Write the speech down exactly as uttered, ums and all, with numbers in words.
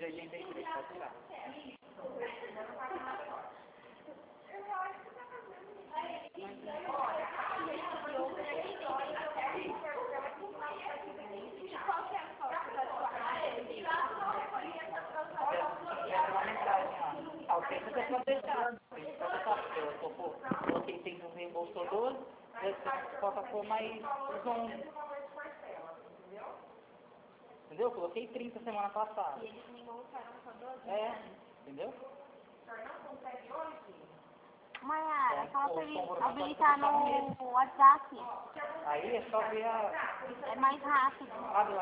oitenta e três, pode tirar. Ah, o tempo você pode deixar. Eu coloquei tem um reembolso doze, você coloca por mais onze. Entendeu? Eu coloquei trinta semana passada. E eles me voltaram só doze? É, entendeu? Maiara, fala pra ele habilitar no WhatsApp. Aí é só ver a... É mais rápido. Abre lá.